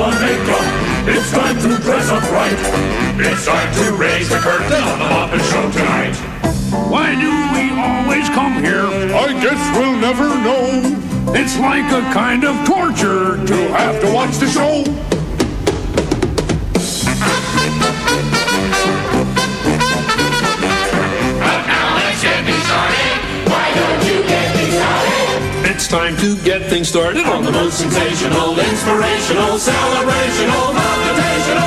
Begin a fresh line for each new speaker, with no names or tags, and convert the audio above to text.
makeup. It's time to dress up right. It's time to raise the curtain on the Muppet Show tonight.
Why do we always come here?
I guess we'll never know.
It's like a kind of torture
To have to watch the show.
But now let's get me started. Why don't you get me started?
It's time to get things started
On the most sensational, inspirational, celebrational, motivational